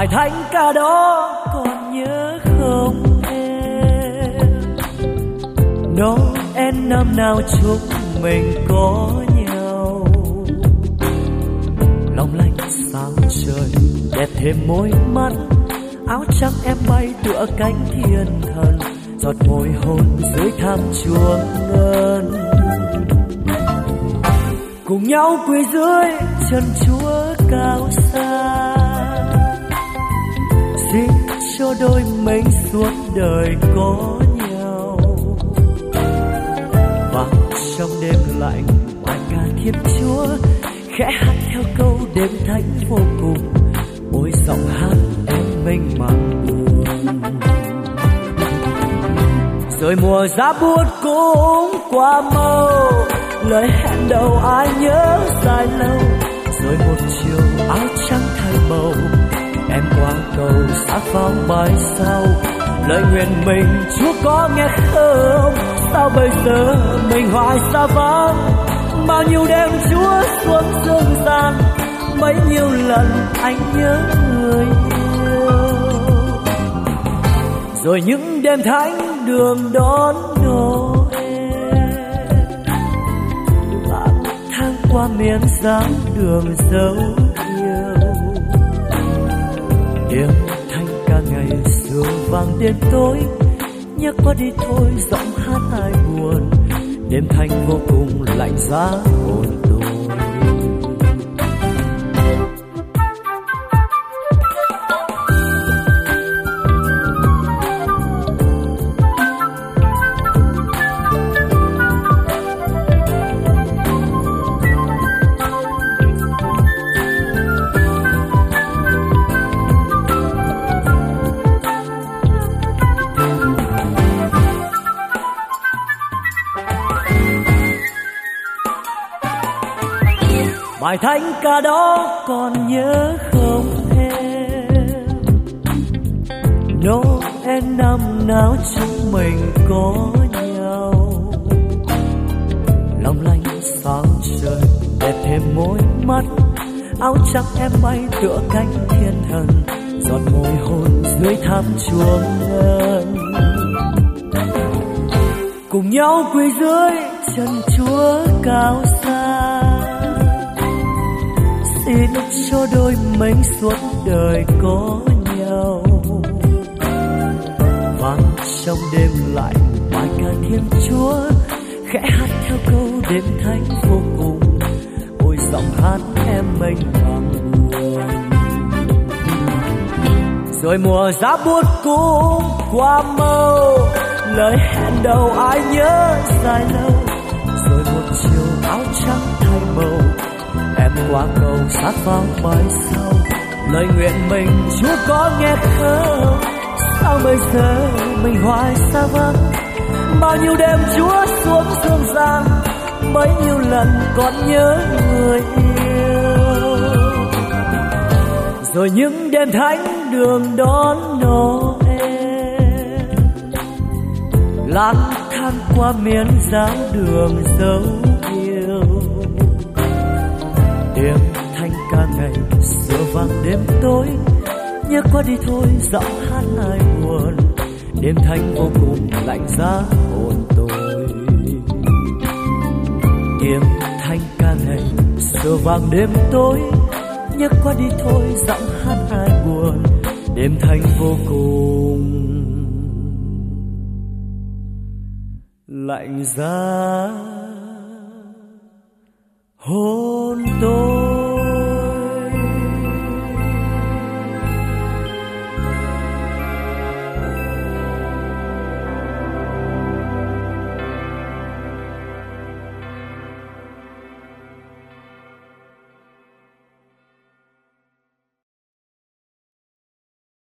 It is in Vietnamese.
Bài thánh ca đó còn nhớ không em? Noel năm nào chúc mình có nhau, long lanh sao trời đẹp thêm môi mắt, áo trắng em bay tựa cánh thiên thần, giọt môi hôn dưới tháp chuông ngân, cùng nhau quỳ dưới chân Chúa cao xa, xin cho đôi mình suốt đời có nhau. Và trong đêm lạnh bài ca Thiên Chúa khẽ hát theo câu đêm thánh vô cùng, ôi giọng hát em mênh mang buồn. Rồi mùa giá buốt cũng qua màu, lời hẹn đầu ai nhớ dài lâu. Rồi một chiều áo trắng thay màu, em qua cầu sát vang bài sau. Lời nguyện mình Chúa có nghe không? Sao bây giờ mình hoài xa vắng? Bao nhiêu đêm Chúa xuống dương gian, bấy nhiêu lần anh nhớ người yêu. Rồi những đêm thánh đường đón Noel, lang thang qua miền dáng đường dấu yêu. Đêm thanh ca ngày xưa vang đêm tối, nhắc qua đi thôi giọng hát ai buồn. Đêm thanh vô cùng lạnh giá hồn tôi. Bài thánh ca đó còn nhớ không em? Noel năm nào chúng mình có nhau, long lanh sáng trời đẹp thêm môi mắt, áo trắng em bay tựa cánh thiên thần, giọt môi hôn dưới tháp chuông ngân, cùng nhau quỳ dưới chân Chúa cao xa. Xin cho đôi mình suốt đời có nhau. Vang trong đêm lạnh bài ca Thiên Chúa khẽ hát theo câu đêm thánh vô cùng, ôi giọng hát em mênh mang buồn. Rồi mùa giá buốt cũng qua màu, lời hẹn đầu ai nhớ dài lâu. Rồi một chiều áo trắng thay màu, em qua cầu sát vang bài sau. Lời nguyện mình Chúa có nghe không? Sao bây giờ mình hoài xa vắng? Bao nhiêu đêm Chúa xuống dương gian, bấy nhiêu lần còn nhớ người yêu. Rồi những đêm thánh đường đón Noel, lang thang qua miền dáng đường dấu yêu. Đêm thanh ca ngày xưa vang đêm tối, nhớ qua đi thôi giọng hát ai buồn. Đêm thanh vô cùng lạnh giá hồn tôi. Đêm thanh ca ngày xưa vang đêm tối, nhớ qua đi thôi giọng hát ai buồn. Đêm thanh vô cùng lạnh giá hôn tôi.